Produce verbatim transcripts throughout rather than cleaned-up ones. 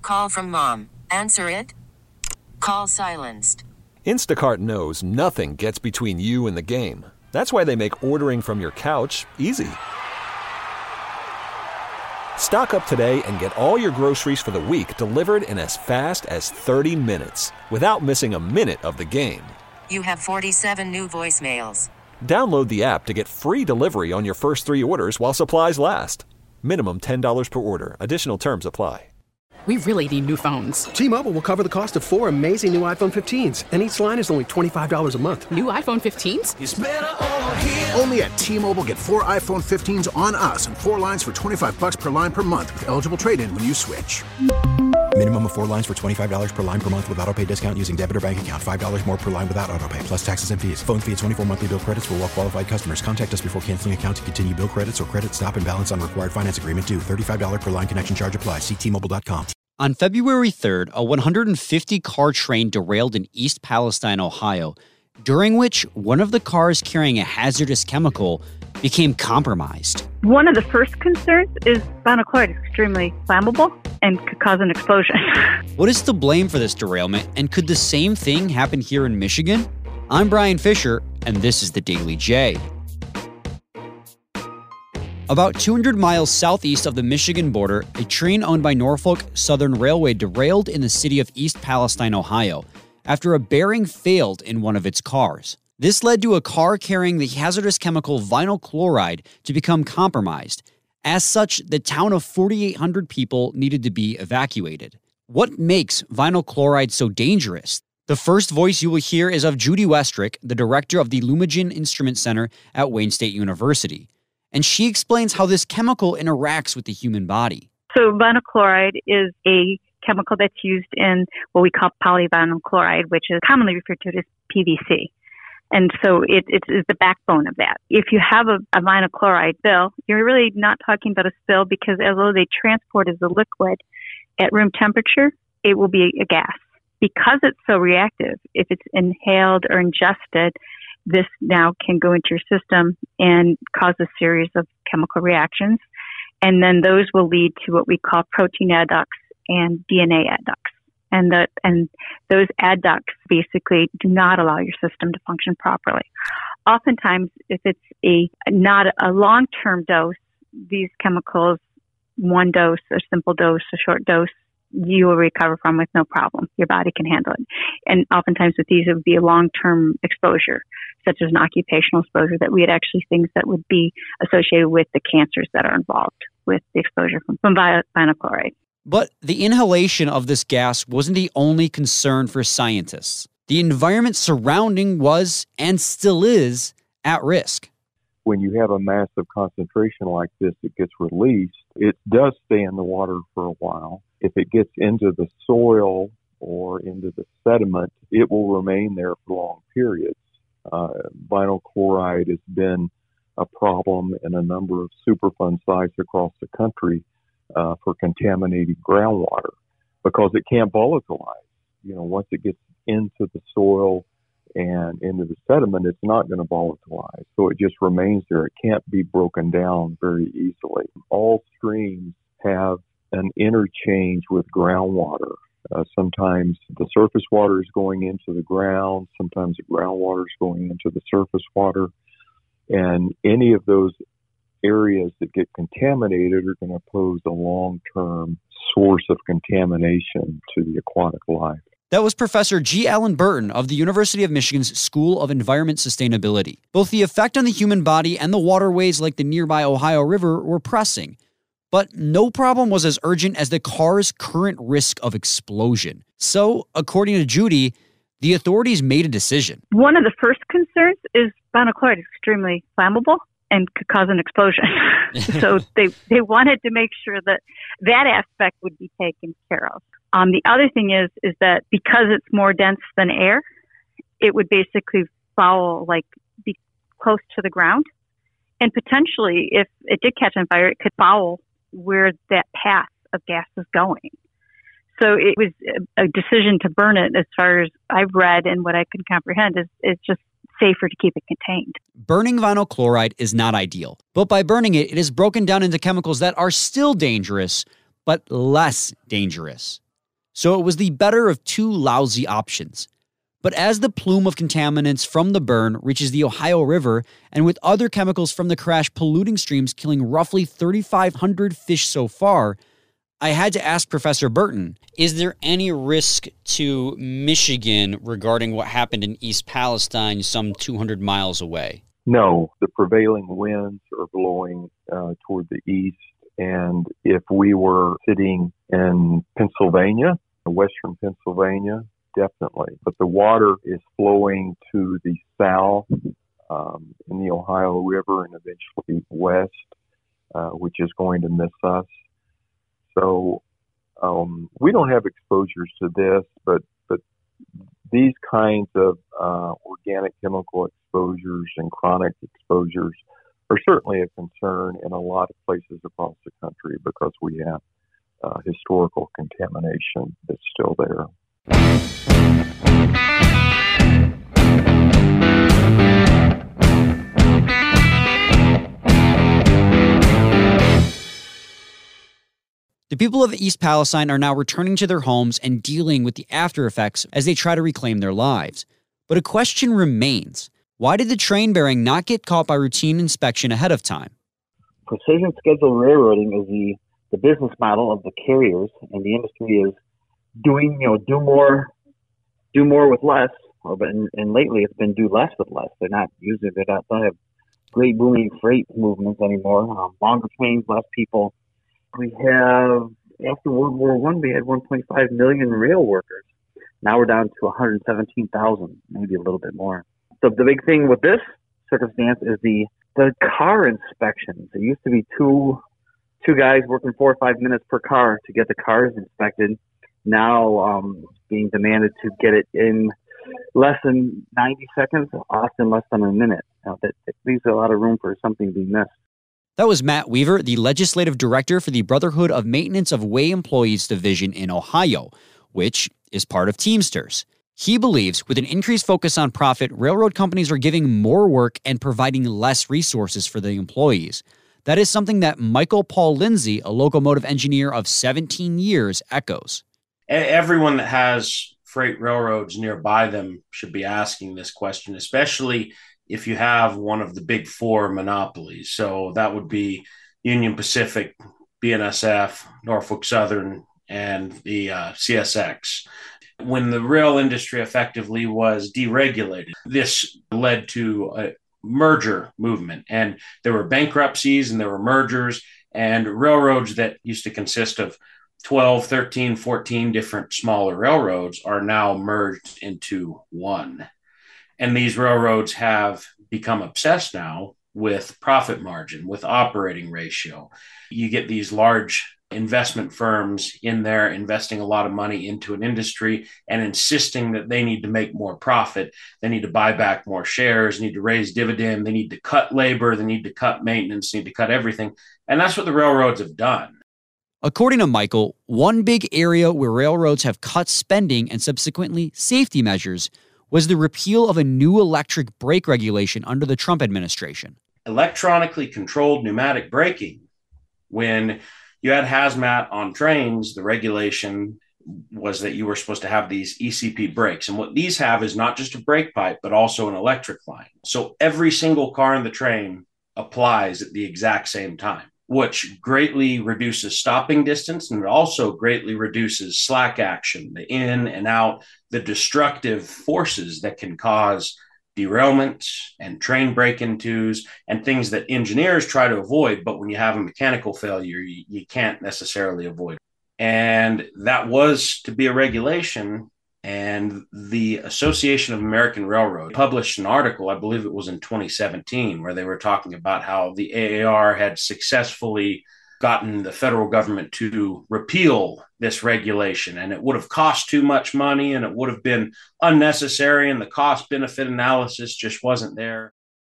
call from mom. Answer it. Call silenced. Instacart knows nothing gets between you and the game. That's why they make ordering from your couch easy. Stock up today and get all your groceries for the week delivered in as fast as thirty minutes without missing a minute of the game. You have forty-seven new voicemails. Download the app to get free delivery on your first three orders while supplies last. Minimum ten dollars per order. Additional terms apply. We really need new phones. T-Mobile will cover the cost of four amazing new iPhone fifteens, and each line is only twenty-five dollars a month. New iPhone fifteens? It's better over here. Only at T-Mobile, get four iPhone fifteens on us and four lines for twenty-five bucks per line per month with eligible trade-in when you switch. Minimum of four lines for twenty-five dollars per line per month with autopay discount using debit or bank account. five dollars more per line without autopay, plus taxes and fees. Phone fee at twenty-four monthly bill credits for well-qualified customers. Contact us before canceling account to continue bill credits or credit stop and balance on required finance agreement due. thirty-five dollars per line connection charge applies. See T Mobile dot com. On February third, a one hundred fifty car train derailed in East Palestine, Ohio, during which one of the cars carrying a hazardous chemical became compromised. One of the first concerns is vinyl chloride is extremely flammable and could cause an explosion. What is to blame for this derailment, and could the same thing happen here in Michigan? I'm Brian Fisher, and this is the Daily J. About two hundred miles southeast of the Michigan border, a train owned by Norfolk Southern Railway derailed in the city of East Palestine, Ohio, after a bearing failed in one of its cars. This led to a car carrying the hazardous chemical vinyl chloride to become compromised. As such, the town of forty-eight hundred people needed to be evacuated. What makes vinyl chloride so dangerous? The first voice you will hear is of Judy Westrick, the director of the Lumagen Instrument Center at Wayne State University. And she explains how this chemical interacts with the human body. So vinyl chloride is a chemical that's used in what we call polyvinyl chloride, which is commonly referred to as P V C. And so it, it is the backbone of that. If you have a, a vinyl chloride spill, you're really not talking about a spill because although they transport as a liquid at room temperature, it will be a gas. Because it's so reactive, if it's inhaled or ingested, this now can go into your system and cause a series of chemical reactions. And then those will lead to what we call protein adducts and D N A adducts. And the, and those adducts basically do not allow your system to function properly. Oftentimes, if it's a not a long-term dose, these chemicals, one dose, a simple dose, a short dose, you will recover from with no problem. Your body can handle it. And oftentimes with these, it would be a long-term exposure, such as an occupational exposure, that we had actually things that would be associated with the cancers that are involved with the exposure from, from vinyl chloride. But the inhalation of this gas wasn't the only concern for scientists. The environment surrounding was, and still is, at risk. When you have a massive concentration like this that gets released, it does stay in the water for a while. If it gets into the soil or into the sediment, it will remain there for long periods. Uh, vinyl chloride has been a problem in a number of Superfund sites across the country uh, for contaminated groundwater because it can't volatilize. You know, once it gets into the soil and into the sediment, it's not going to volatilize. So it just remains there. It can't be broken down very easily. All streams have an interchange with groundwater. Uh, sometimes the surface water is going into the ground. Sometimes the groundwater is going into the surface water. And any of those areas that get contaminated are going to pose a long-term source of contamination to the aquatic life. That was Professor G. Allen Burton of the University of Michigan's School of Environment Sustainability. Both the effect on the human body and the waterways like the nearby Ohio River were pressing. But no problem was as urgent as the car's current risk of explosion. So, according to Judy, the authorities made a decision. One of the first concerns is vinyl chloride is extremely flammable and could cause an explosion. So they, they wanted to make sure that that aspect would be taken care of. Um, the other thing is is that because it's more dense than air, it would basically foul, like be close to the ground. And potentially, if it did catch on fire, it could foul where that path of gas is going. So it was a decision to burn it, as far as I've read and what I can comprehend, is, is just safer to keep it contained. Burning vinyl chloride is not ideal, but by burning it, it is broken down into chemicals that are still dangerous, but less dangerous. so it was the better of two lousy options. But as the plume of contaminants from the burn reaches the Ohio River, and with other chemicals from the crash polluting streams killing roughly thirty-five hundred fish so far, I had to ask Professor Burton, is there any risk to Michigan regarding what happened in East Palestine some two hundred miles away? No, the prevailing winds are blowing uh, toward the east, and if we were sitting in Pennsylvania, western Pennsylvania, definitely. But the water is flowing to the south um, in the Ohio River and eventually west, uh, which is going to miss us. So um, we don't have exposures to this, but but these kinds of uh, organic chemical exposures and chronic exposures are certainly a concern in a lot of places across the country because we have uh, historical contamination that's still there. The people of East Palestine are now returning to their homes and dealing with the after effects as they try to reclaim their lives. But a question remains. Why did the train bearing not get caught by routine inspection ahead of time? Precision scheduled railroading is the, the business model of the carriers, and the industry is doing, you know, do more, do more with less. Or, but and, and lately, it's been do less with less. They're not using, they're not, they don't have great booming freight movements anymore. Um, longer trains, less people. We have, after World War One, we had one point five million rail workers. Now we're down to one hundred seventeen thousand, maybe a little bit more. So the big thing with this circumstance is the the car inspections. It used to be two two guys working four or five minutes per car to get the cars inspected. Now um, being demanded to get it in less than ninety seconds, often less than a minute. Now, that, that leaves a lot of room for something to be missed. That was Matt Weaver, the legislative director for the Brotherhood of Maintenance of Way Employees Division in Ohio, which is part of Teamsters. He believes with an increased focus on profit, railroad companies are giving more work and providing less resources for the employees. That is something that Michael Paul Lindsay, a locomotive engineer of seventeen years, echoes. Everyone that has freight railroads nearby them should be asking this question, especially if you have one of the big four monopolies. So that would be Union Pacific, B N S F, Norfolk Southern, and the uh, C S X. When the rail industry effectively was deregulated, this led to a merger movement. And there were bankruptcies and there were mergers, and railroads that used to consist of twelve, thirteen, fourteen different smaller railroads are now merged into one. And these railroads have become obsessed now with profit margin, with operating ratio. You get these large investment firms in there investing a lot of money into an industry and insisting that they need to make more profit. They need to buy back more shares, need to raise dividend, they need to cut labor, they need to cut maintenance, need to cut everything. And that's what the railroads have done. According to Michael, one big area where railroads have cut spending and subsequently safety measures was the repeal of a new electric brake regulation under the Trump administration. Electronically controlled pneumatic braking. When you had hazmat on trains, the regulation was that you were supposed to have these E C P brakes. And what these have is not just a brake pipe, but also an electric line. So every single car in the train applies at the exact same time, which greatly reduces stopping distance, and it also greatly reduces slack action, the in and out, the destructive forces that can cause derailments and train break-intos and things that engineers try to avoid. But when you have a mechanical failure, you, you can't necessarily avoid. And that was to be a regulation. And the Association of American Railroad published an article, I believe it was in twenty seventeen, where they were talking about how the A A R had successfully gotten the federal government to repeal this regulation. And it would have cost too much money and it would have been unnecessary, and the cost-benefit analysis just wasn't there.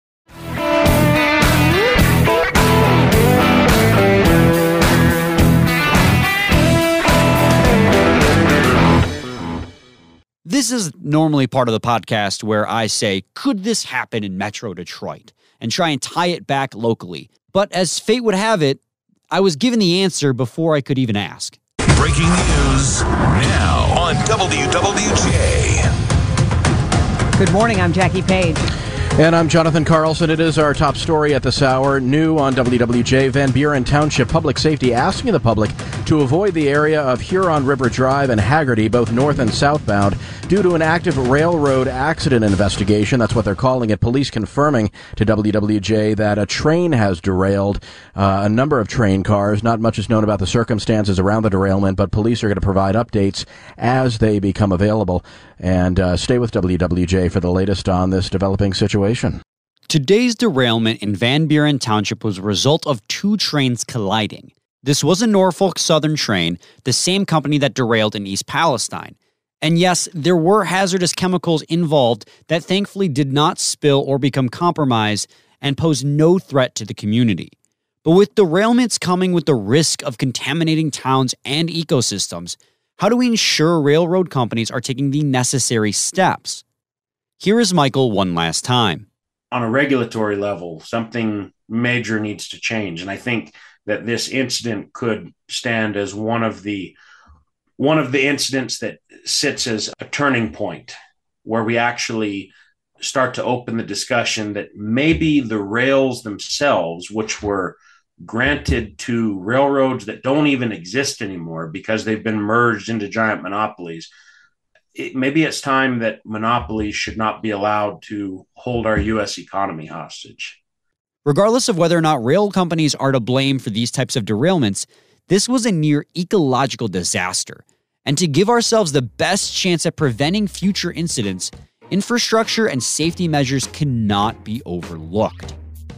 This is normally part of the podcast where I say, could this happen in Metro Detroit? And try and tie it back locally. But as fate would have it, I was given the answer before I could even ask. Breaking news now on W W J. Good morning, I'm Jackie Page. And I'm Jonathan Carlson. It is our top story at this hour. New on W W J, Van Buren Township Public Safety asking the public to avoid the area of Huron River Drive and Haggerty, both north and southbound, due to an active railroad accident investigation. That's what they're calling it. Police confirming to W W J that a train has derailed, uh, a number of train cars. Not much is known about the circumstances around the derailment, but police are going to provide updates as they become available. And uh, stay with W W J for the latest on this developing situation. Today's derailment in Van Buren Township was a result of two trains colliding. This was a Norfolk Southern train, the same company that derailed in East Palestine. And yes, there were hazardous chemicals involved that thankfully did not spill or become compromised and pose no threat to the community. But with derailments coming with the risk of contaminating towns and ecosystems, how do we ensure railroad companies are taking the necessary steps? Here is Michael one last time. On a regulatory level, something major needs to change. And I think that this incident could stand as one of the one of the incidents that sits as a turning point where we actually start to open the discussion that maybe the rails themselves, which were granted to railroads that don't even exist anymore because they've been merged into giant monopolies, it, maybe it's time that monopolies should not be allowed to hold our U S economy hostage. Regardless of whether or not rail companies are to blame for these types of derailments, this was a near ecological disaster. And to give ourselves the best chance at preventing future incidents, infrastructure and safety measures cannot be overlooked.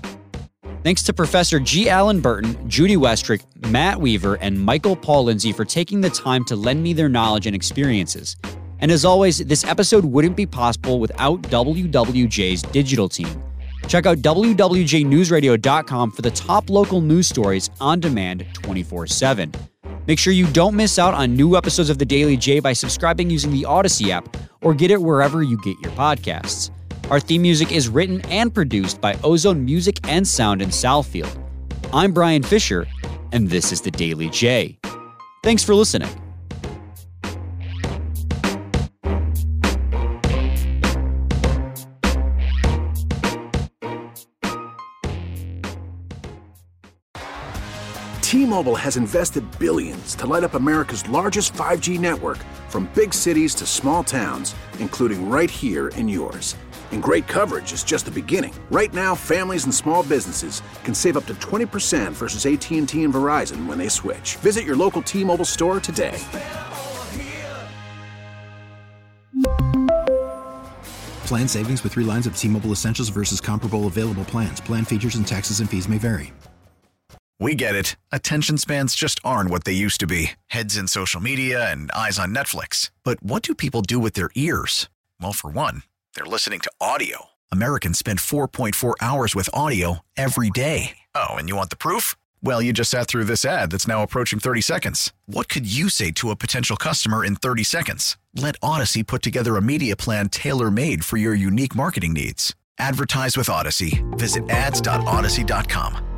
Thanks to Professor G. Allen Burton, Judy Westrick, Matt Weaver, and Michael Paul Lindsay for taking the time to lend me their knowledge and experiences. And as always, this episode wouldn't be possible without W W J's digital team. Check out W W J news radio dot com for the top local news stories on demand twenty-four seven. Make sure you don't miss out on new episodes of The Daily J by subscribing using the Odyssey app or get it wherever you get your podcasts. Our theme music is written and produced by Ozone Music and Sound in Southfield. I'm Brian Fisher, and this is The Daily J. Thanks for listening. T-Mobile has invested billions to light up America's largest five G network, from big cities to small towns, including right here in yours. And great coverage is just the beginning. Right now, families and small businesses can save up to twenty percent versus A T and T and Verizon when they switch. Visit your local T-Mobile store today. Plan savings with three lines of T-Mobile Essentials versus comparable available plans. Plan features and taxes and fees may vary. We get it. Attention spans just aren't what they used to be. Heads in social media and eyes on Netflix. But what do people do with their ears? Well, for one, they're listening to audio. Americans spend four point four hours with audio every day. Oh, and you want the proof? Well, you just sat through this ad that's now approaching thirty seconds. What could you say to a potential customer in thirty seconds? Let Odyssey put together a media plan tailor-made for your unique marketing needs. Advertise with Odyssey. Visit ads dot odyssey dot com.